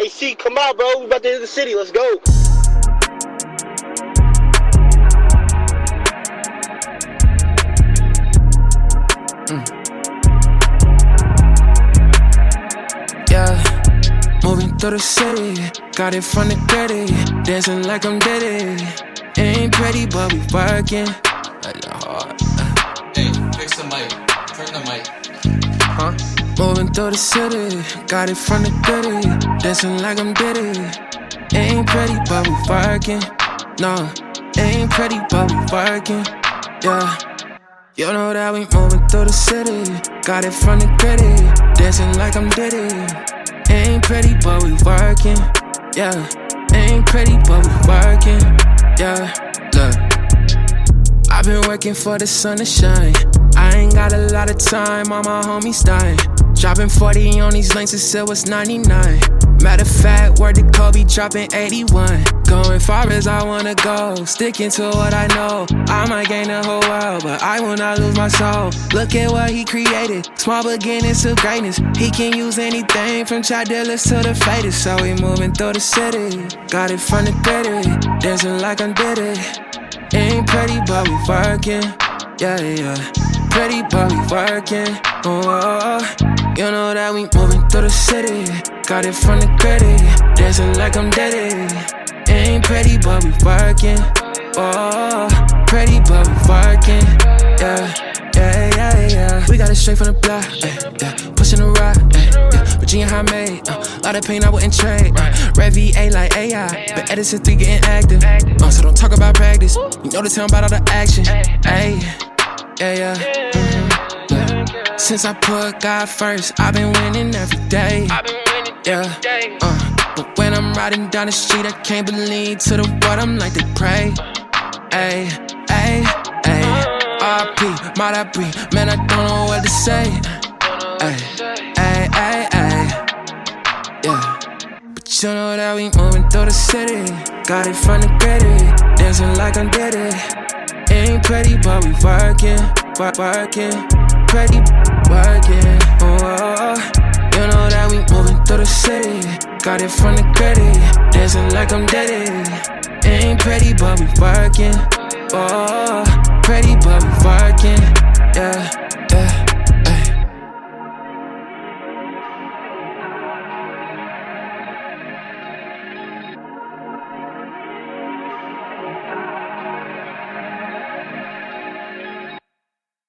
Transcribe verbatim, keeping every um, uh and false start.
Hey, C, come out, bro. We about to hit the city. Let's go. Mm. Yeah, moving through the city, got it from the gritty, dancing like I'm Diddy. Ain't pretty, but we working. Hey, fix the mic, turn the mic. Huh? Moving through the city, got it from the gritty, dancing like I'm Diddy. Ain't pretty, but we working. No, ain't pretty, but we working. Yeah. You know that we moving through the city, got it from the gritty, dancing like I'm Diddy. Ain't pretty, but we working. Yeah, ain't pretty, but we working. Yeah, look, I've been working for the sun to shine. I ain't got a lot of time, all my homies dying. Dropping forty on these links, it still was ninety-nine. Matter of fact, word to Kobe, dropping eighty-one. Going far as I wanna go, sticking to what I know. I might gain the whole world, but I will not lose my soul. Look at what he created, small beginnings to greatness. He can use anything from child dealers to the faded. So we moving through the city, got it from the gritty, dancing like I'm Diddy. Ain't pretty, but we working. Yeah, yeah, pretty, but we working. Oh, oh, oh. You know that we moving through the city, got it from the gritty, dancing like I'm Diddy. Ain't pretty, but we working. Oh, pretty, but we working. Yeah, yeah, yeah, yeah. We got it straight from the block. Ay, yeah. Pushing the rock. Ay, yeah. Virginia high made. Uh, lot of pain I wouldn't trade. Uh, Red V A like A I. But Edison three getting active. Uh, so don't talk about practice. You know the town about all the action. Ay, yeah, yeah. Mm-hmm. Yeah. Since I put God first, I've been winning every day. Yeah. Uh. But when I'm riding down the street, I can't believe to the world, I'm like they pray. Ayy, ayy, ayy. R P, might I breathe? Man, I don't know what to say. Ayy, ayy, ayy, ayy. Yeah. But you know that we moving through the city, got it from the gritty, dancing like I'm Diddy. Ain't pretty, but we working, working, pretty, working. Oh, oh, oh. You know that we moving through the city, got it from the gritty, dancing like I'm Diddy. Ain't pretty, but we working. Oh, pretty, but we working.